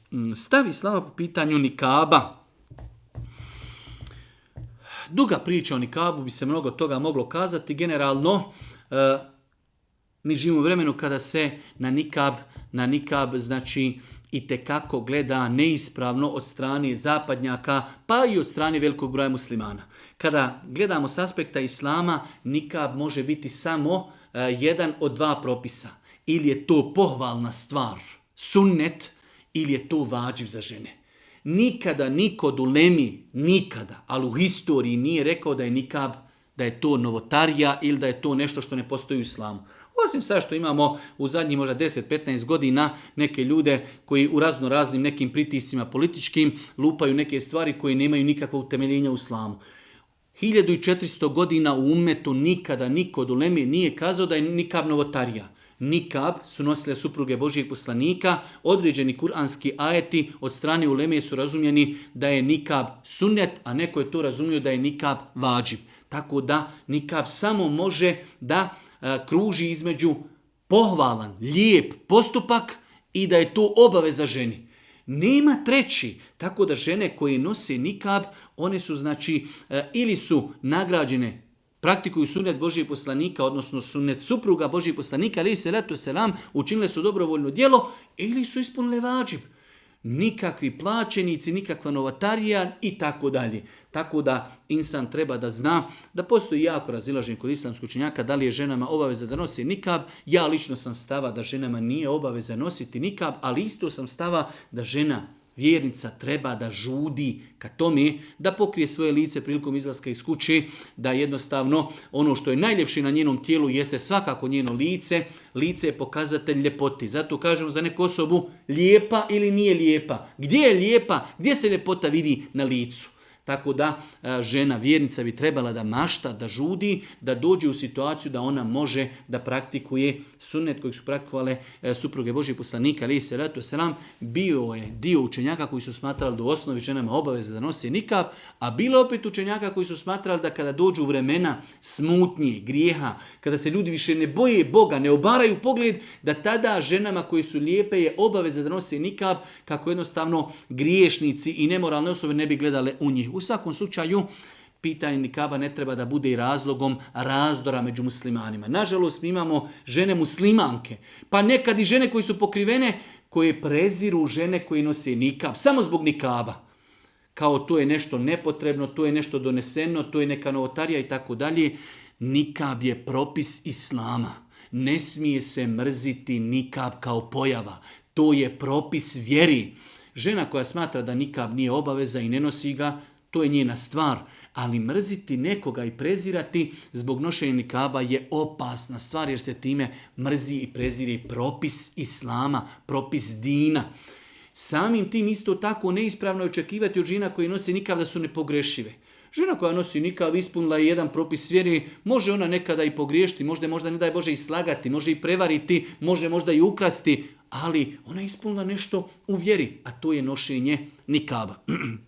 stav islama po pitanju nikaba. Duga priča o nikabu, bi se mnogo toga moglo kazati. Generalno, mi živimo u vremenu kada se na nikab znači itekako gleda neispravno od strane zapadnjaka, pa i od strane velikog broja muslimana. Kada gledamo s aspekta islama, nikab može biti samo jedan od dva propisa. Ili je to pohvalna stvar, sunnet, ili je to vađiv za žene. Nikada niko od ulemi, nikada, ali u historiji nije rekao da je nikab, da je to novotarija ili da je to nešto što ne postoji u islamu. Osim sad što imamo u zadnjih možda 10-15 godina neke ljude koji u raznim nekim pritiscima političkim lupaju neke stvari koje nemaju nikakvog utemeljenja u islamu. 1400 godina u ummetu nikada niko od ulemi nije kazao da je nikab novotarija. Nikab su nosile supruge Božijeg poslanika, određeni kuranski ajeti od strane uleme su razumjeni da je nikab sunnet, a neko je to razumio da je nikab vađib. Tako da nikab samo može da kruži između pohvalan, lijep postupak i da je to obaveza ženi. Nema treći, tako da žene koje nose nikab, one su znači ili su nagrađene, praktikuju sunnet Božijeg poslanika, odnosno sunnet supruga Božijeg poslanika, ali selam, učinile su dobrovoljno djelo ili su ispunile vađib. Nikakvi plaćenici, nikakva novatarija i tako dalje. Tako da insan treba da zna da postoji jako razilaženje kod islamskog učenjaka da li je ženama obaveza da nosi nikab. Ja lično sam stava da ženama nije obaveza nositi nikab, ali isto sam stava da žena vjernica treba da žudi ka tome, da pokrije svoje lice prilikom izlaska iz kuće, da jednostavno ono što je najljepše na njenom tijelu jeste svakako njeno lice. Lice je pokazatelj ljepoti. Zato kažemo za neku osobu lijepa ili nije lijepa. Gdje je lijepa? Gdje se ljepota vidi na licu? Tako da žena vjernica bi trebala da mašta, da žudi, da dođe u situaciju da ona može da praktikuje sunnet kojeg su praktikovale supruge Božijeg poslanika, alejhi selatu selam. Bio je dio učenjaka koji su smatrali da u osnovi ženama obaveze da nose nikab, a bilo opet učenjaka koji su smatrali da kada dođu vremena smutnje, grijeha, kada se ljudi više ne boje Boga, ne obaraju pogled, da tada ženama koji su lijepe je obaveza da nose nikab, kako jednostavno griješnici i nemoralne osobe ne bi gledale u njih. U svakom slučaju, pitanje nikaba ne treba da bude i razlogom razdora među muslimanima. Nažalost, mi imamo žene muslimanke, pa nekad i žene koje su pokrivene, koje preziru žene koje nose nikab, samo zbog nikaba. Kao to je nešto nepotrebno, to je nešto doneseno, to je neka novotarija i tako dalje. Nikab je propis islama. Ne smije se mrziti nikab kao pojava. To je propis vjeri. Žena koja smatra da nikab nije obaveza i ne nosi ga, to je njena stvar, ali mrziti nekoga i prezirati zbog nošenja nikaba je opasna stvar, jer se time mrzi i prezire propis islama, propis dina. Samim tim isto tako neispravno je očekivati od žena koji nosi nikab da su nepogrešive. Žena koja nosi nikab ispunila je jedan propis vjeri, može ona nekada i pogriješiti, možda ne daj Bože i slagati, može i prevariti, može možda i ukrasti, ali ona je ispunila nešto u vjeri, a to je nošenje nikaba.